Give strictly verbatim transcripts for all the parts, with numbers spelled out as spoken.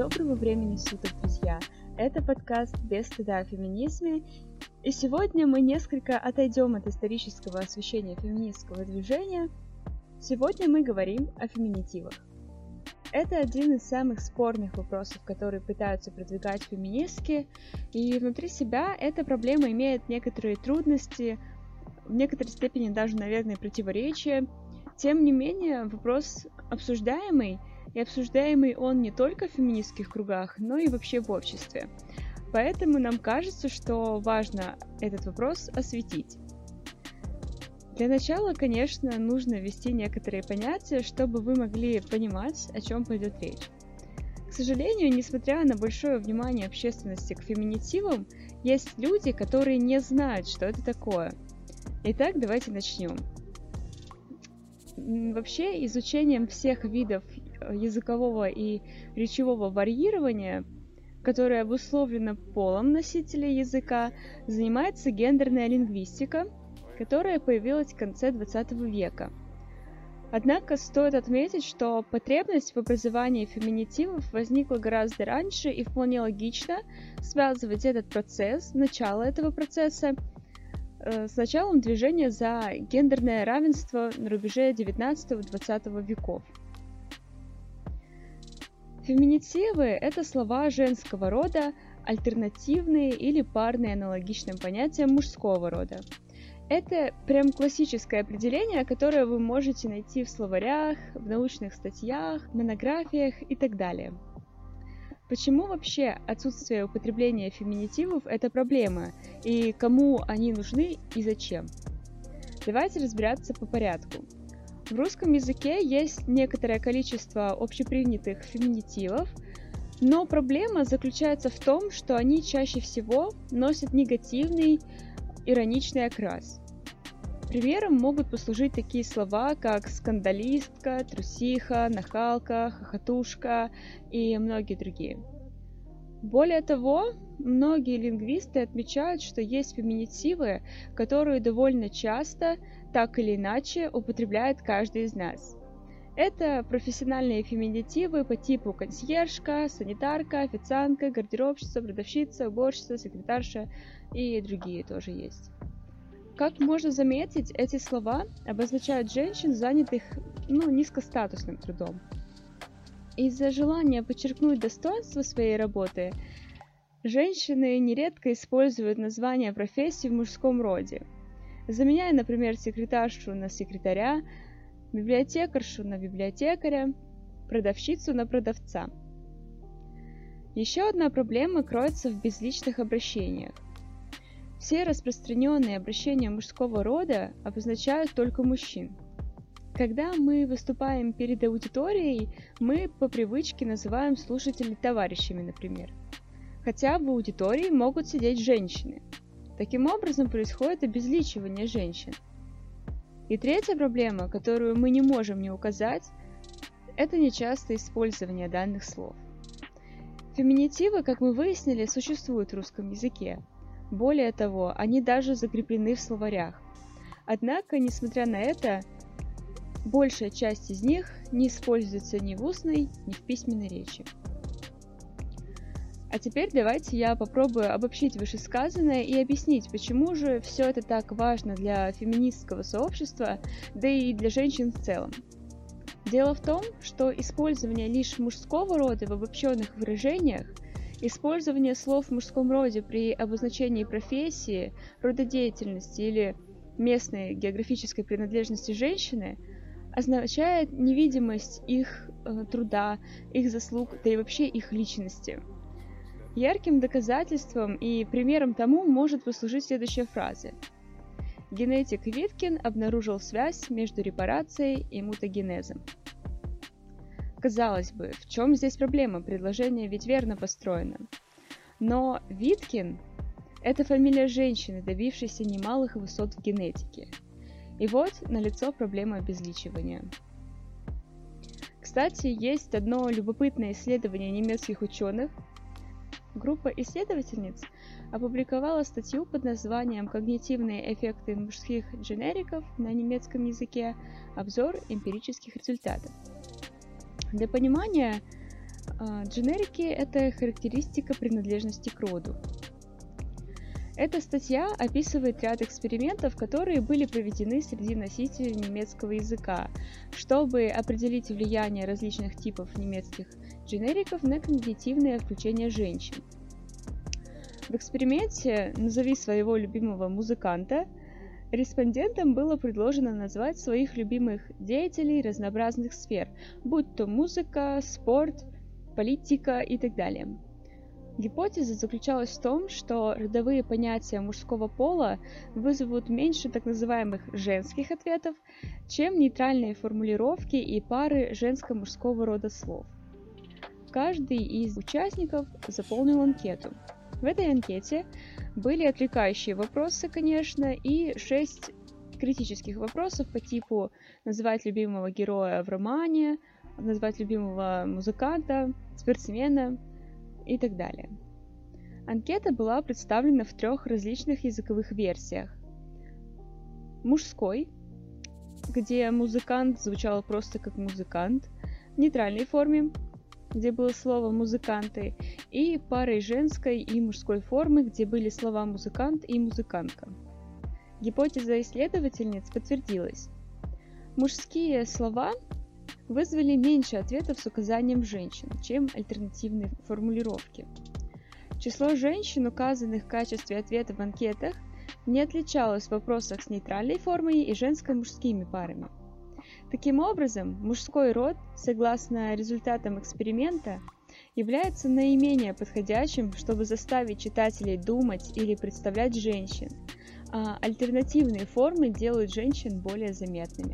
Доброго времени суток, друзья! Это подкаст «Без стыда о феминизме», и сегодня мы несколько отойдем от исторического освещения феминистского движения. Сегодня мы говорим о феминитивах. Это один из самых спорных вопросов, которые пытаются продвигать феминистки, и внутри себя эта проблема имеет некоторые трудности, в некоторой степени даже, наверное, противоречия. Тем не менее, вопрос обсуждаемый, и обсуждаемый он не только в феминистских кругах, но и вообще в обществе. Поэтому нам кажется, что важно этот вопрос осветить. Для начала, конечно, нужно ввести некоторые понятия, чтобы вы могли понимать, о чем пойдет речь. К сожалению, несмотря на большое внимание общественности к феминитивам, есть люди, которые не знают, что это такое. Итак, давайте начнем. Вообще, изучением всех видов языкового и речевого варьирования, которое обусловлено полом носителя языка, занимается гендерная лингвистика, которая появилась в конце двадцатого века. Однако стоит отметить, что потребность в образовании феминитивов возникла гораздо раньше, и вполне логично связывать этот процесс, начало этого процесса, с началом движения за гендерное равенство на рубеже девятнадцатого-двадцатого веков. Феминитивы – это слова женского рода, альтернативные или парные аналогичным понятиям мужского рода. Это прям классическое определение, которое вы можете найти в словарях, в научных статьях, монографиях и так далее. Почему вообще отсутствие употребления феминитивов – это проблема, и кому они нужны и зачем? Давайте разбираться по порядку. В русском языке есть некоторое количество общепринятых феминитивов, но проблема заключается в том, что они чаще всего носят негативный, ироничный окрас. Примером могут послужить такие слова, как скандалистка, трусиха, нахалка, хохотушка и многие другие. Более того, многие лингвисты отмечают, что есть феминитивы, которые довольно часто, так или иначе, употребляет каждый из нас. Это профессиональные феминитивы по типу консьержка, санитарка, официантка, гардеробщица, продавщица, уборщица, секретарша и другие тоже есть. Как можно заметить, эти слова обозначают женщин, занятых ну, низкостатусным трудом. Из-за желания подчеркнуть достоинство своей работы, женщины нередко используют название профессии в мужском роде, заменяя, например, секретаршу на секретаря, библиотекаршу на библиотекаря, продавщицу на продавца. Еще одна проблема кроется в безличных обращениях. Все распространенные обращения мужского рода обозначают только мужчин. Когда мы выступаем перед аудиторией, мы по привычке называем слушателей товарищами, например. Хотя в аудитории могут сидеть женщины. Таким образом происходит обезличивание женщин. И третья проблема, которую мы не можем не указать, это нечастое использование данных слов. Феминитивы, как мы выяснили, существуют в русском языке. Более того, они даже закреплены в словарях. Однако, несмотря на это, большая часть из них не используется ни в устной, ни в письменной речи. А теперь давайте я попробую обобщить вышесказанное и объяснить, почему же все это так важно для феминистского сообщества, да и для женщин в целом. Дело в том, что использование лишь мужского рода в обобщенных выражениях, использование слов в мужском роде при обозначении профессии, рода деятельности или местной географической принадлежности женщины означает невидимость их э, труда, их заслуг, да и вообще их личности. Ярким доказательством и примером тому может послужить следующая фраза. Генетик Виткин обнаружил связь между репарацией и мутагенезом. Казалось бы, в чем здесь проблема? Предложение ведь верно построено. Но Виткин – это фамилия женщины, добившейся немалых высот в генетике. И вот налицо проблема обезличивания. Кстати, есть одно любопытное исследование немецких ученых. Группа исследовательниц опубликовала статью под названием «Когнитивные эффекты мужских дженериков на немецком языке. Обзор эмпирических результатов». Для понимания, Дженерики — это характеристика принадлежности к роду. Эта статья описывает ряд экспериментов, которые были проведены среди носителей немецкого языка, чтобы определить влияние различных типов немецких дженериков на когнитивное включение женщин. В эксперименте «Назови своего любимого музыканта» респондентам было предложено назвать своих любимых деятелей разнообразных сфер, будь то музыка, спорт, политика и так далее. Гипотеза заключалась в том, что родовые понятия мужского пола вызовут меньше так называемых женских ответов, чем нейтральные формулировки и пары женско-мужского рода слов. Каждый из участников заполнил анкету. В этой анкете были отвлекающие вопросы, конечно, и шесть критических вопросов по типу назвать любимого героя в романе, назвать любимого музыканта, спортсмена и так далее. Анкета была представлена в трех различных языковых версиях. Мужской, где музыкант звучал просто как музыкант, в нейтральной форме, где было слово «музыканты», и парой женской и мужской формы, где были слова «музыкант» и «музыкантка». Гипотеза исследовательниц подтвердилась. Мужские слова вызвали меньше ответов с указанием женщин, чем альтернативные формулировки. Число женщин, указанных в качестве ответа в анкетах, не отличалось в вопросах с нейтральной формой и женско-мужскими парами. Таким образом, мужской род, согласно результатам эксперимента, является наименее подходящим, чтобы заставить читателей думать или представлять женщин, а альтернативные формы делают женщин более заметными.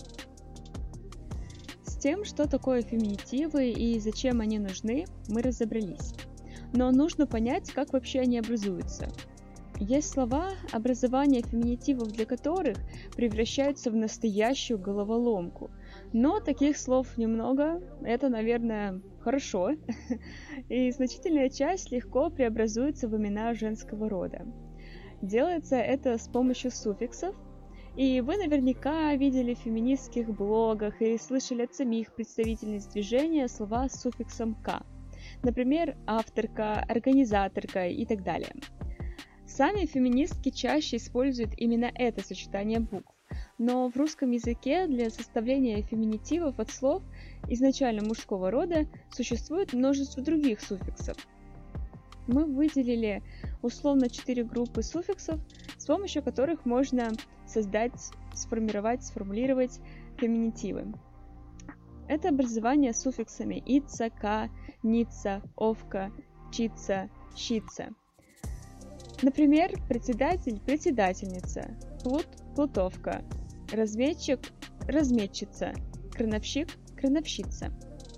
С тем, что такое феминитивы и зачем они нужны, мы разобрались. Но нужно понять, как вообще они образуются. Есть слова, образование феминитивов для которых превращаются в настоящую головоломку. Но таких слов немного, это, наверное, хорошо. И значительная часть легко преобразуется в имена женского рода. Делается это с помощью суффиксов. И вы наверняка видели в феминистских блогах или слышали от самих представительниц движения слова с суффиксом «ка». Например, авторка, организаторка и так далее. Сами феминистки чаще используют именно это сочетание букв, но в русском языке для составления феминитивов от слов изначально мужского рода существует множество других суффиксов. Мы выделили условно четыре группы суффиксов, с помощью которых можно создать, сформировать, сформулировать феминитивы. Это образование суффиксами «ица», «ка», «ница», «овка», «чица», «щица». Например, председатель – председательница, плут – плутовка, разметчик – разметчица, крановщик – крановщица.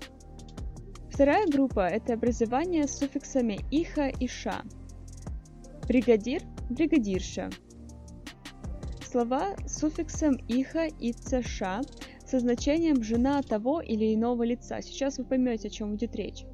Вторая группа – это образование с суффиксами «иха» и «ша», бригадир – бригадирша. Слова с суффиксом «иха», «ица», «ша» со значением «жена того или иного лица». Сейчас вы поймете, о чем идет речь.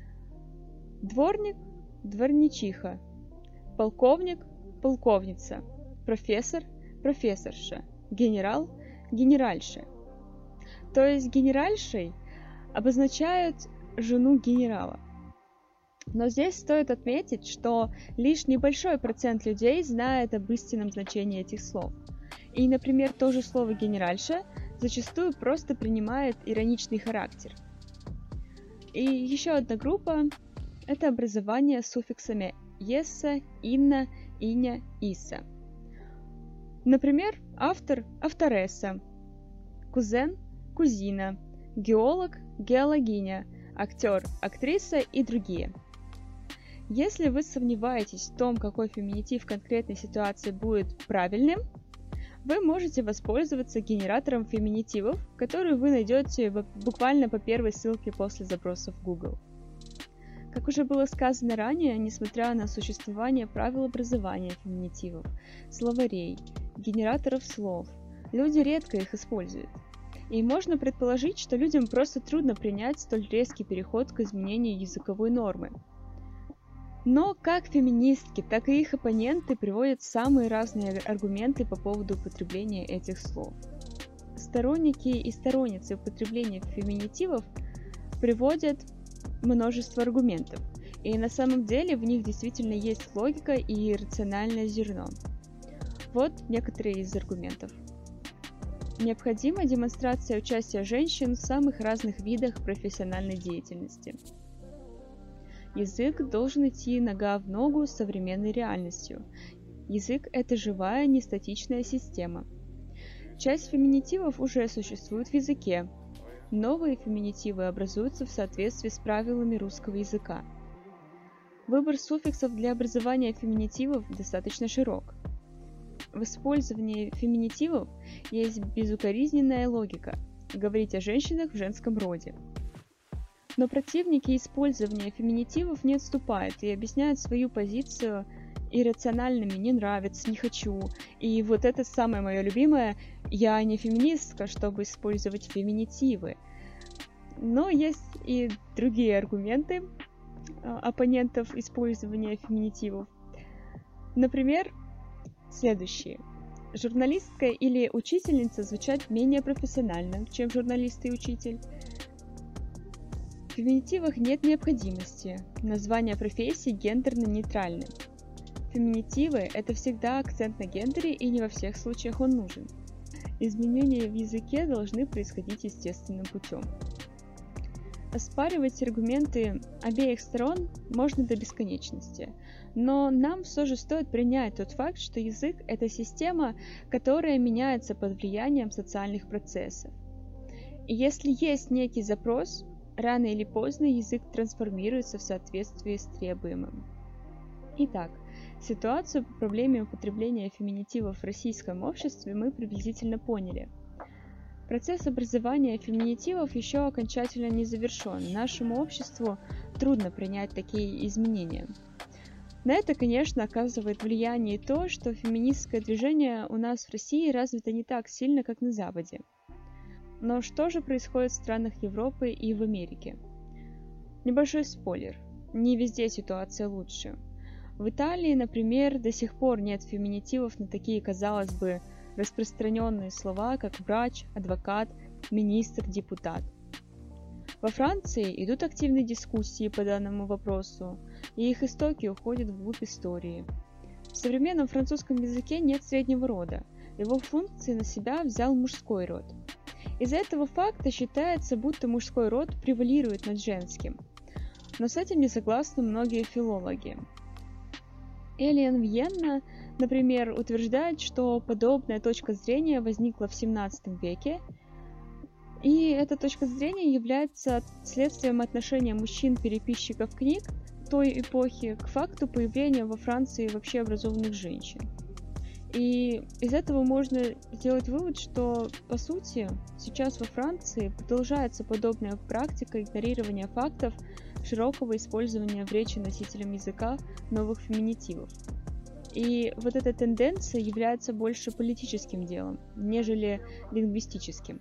Дворник – дворничиха. Полковник – полковница, профессор – профессорша, генерал – генеральша. То есть генеральшей обозначают жену генерала. Но здесь стоит отметить, что лишь небольшой процент людей знает об истинном значении этих слов. И, например, то же слово «генеральша» зачастую просто принимает ироничный характер. И еще одна группа – это образование с суффиксами «есса», «инна», «иня», «иса». Например, автор – авторесса, кузен – кузина, геолог – геологиня, актер – актриса и другие. Если вы сомневаетесь в том, какой феминитив в конкретной ситуации будет правильным, вы можете воспользоваться генератором феминитивов, который вы найдете буквально по первой ссылке после запроса в Google. Как уже было сказано ранее, несмотря на существование правил образования феминитивов, словарей, генераторов слов, люди редко их используют. И можно предположить, что людям просто трудно принять столь резкий переход к изменению языковой нормы. Но как феминистки, так и их оппоненты приводят самые разные аргументы по поводу употребления этих слов. Сторонники и сторонницы употребления феминитивов приводят множество аргументов, и на самом деле в них действительно есть логика и рациональное зерно. Вот некоторые из аргументов. Необходима демонстрация участия женщин в самых разных видах профессиональной деятельности. Язык должен идти нога в ногу с современной реальностью. Язык – это живая, нестатичная система. Часть феминитивов уже существует в языке. Новые феминитивы образуются в соответствии с правилами русского языка. Выбор суффиксов для образования феминитивов достаточно широк. В использовании феминитивов есть безукоризненная логика – говорить о женщинах в женском роде. Но противники использования феминитивов не отступают и объясняют свою позицию иррациональными «не нравится», «не хочу». И вот это самое мое любимое – я не феминистка, чтобы использовать феминитивы. Но есть и другие аргументы оппонентов использования феминитивов. Например, следующие. Журналистка или учительница звучат менее профессионально, чем журналист и учитель. В феминитивах нет необходимости. Названия профессий гендерно-нейтральны. Феминитивы – это всегда акцент на гендере, и не во всех случаях он нужен. Изменения в языке должны происходить естественным путем. Оспаривать аргументы обеих сторон можно до бесконечности, но нам все же стоит принять тот факт, что язык – это система, которая меняется под влиянием социальных процессов. И если есть некий запрос, рано или поздно язык трансформируется в соответствии с требуемым. Итак, ситуацию по проблеме употребления феминитивов в российском обществе мы приблизительно поняли. Процесс образования феминитивов еще окончательно не завершен. Нашему обществу трудно принять такие изменения. На это, конечно, оказывает влияние и то, что феминистское движение у нас в России развито не так сильно, как на Западе. Но что же происходит в странах Европы и в Америке? Небольшой спойлер. Не везде ситуация лучше. В Италии, например, до сих пор нет феминитивов на такие, казалось бы, распространенные слова, как врач, адвокат, министр, депутат. Во Франции идут активные дискуссии по данному вопросу, и их истоки уходят вглубь истории. В современном французском языке нет среднего рода, его функции на себя взял мужской род. Из-за этого факта считается, будто мужской род превалирует над женским. Но с этим не согласны многие филологи. Элиан Вьенна, например, утверждает, что подобная точка зрения возникла в семнадцатом веке, и эта точка зрения является следствием отношения мужчин-переписчиков книг той эпохи к факту появления во Франции вообще образованных женщин. И из этого можно сделать вывод, что, по сути, сейчас во Франции продолжается подобная практика игнорирования фактов широкого использования в речи носителем языка новых феминитивов. И вот эта тенденция является больше политическим делом, нежели лингвистическим.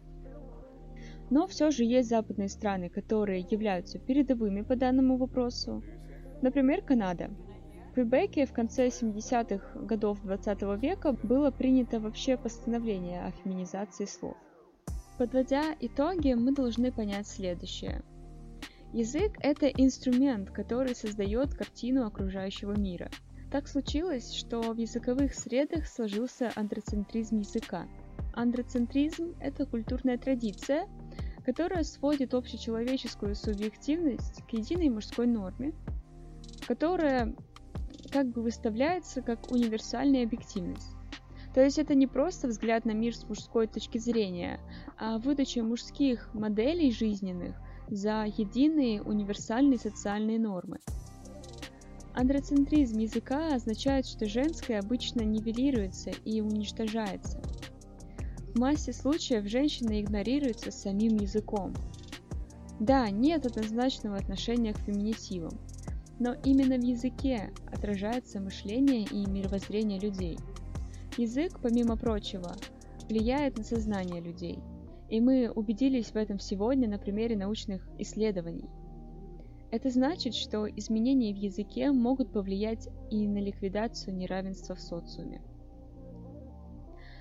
Но все же есть западные страны, которые являются передовыми по данному вопросу. Например, Канада. В Квебеке в конце семидесятых годов двадцатого века было принято вообще постановление о феминизации слов. Подводя итоги, мы должны понять следующее. Язык – это инструмент, который создает картину окружающего мира. Так случилось, что в языковых средах сложился андроцентризм языка. Андроцентризм – это культурная традиция, которая сводит общечеловеческую субъективность к единой мужской норме, которая как бы выставляется как универсальная объективность. То есть это не просто взгляд на мир с мужской точки зрения, а выдача мужских моделей жизненных за единые универсальные социальные нормы. Андроцентризм языка означает, что женское обычно нивелируется и уничтожается. В массе случаев женщина игнорируется самим языком. Да, нет однозначного отношения к феминитивам, но именно в языке отражается мышление и мировоззрение людей. Язык, помимо прочего, влияет на сознание людей, и мы убедились в этом сегодня на примере научных исследований. Это значит, что изменения в языке могут повлиять и на ликвидацию неравенства в социуме.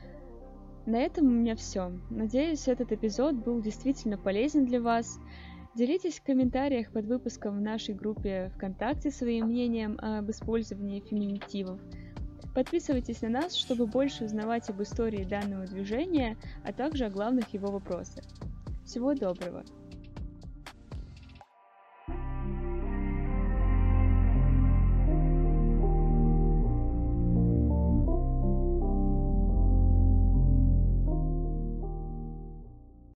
На этом у меня все. Надеюсь, этот эпизод был действительно полезен для вас. Делитесь в комментариях под выпуском в нашей группе ВКонтакте своим мнением об использовании феминитивов. Подписывайтесь на нас, чтобы больше узнавать об истории данного движения, а также о главных его вопросах. Всего доброго!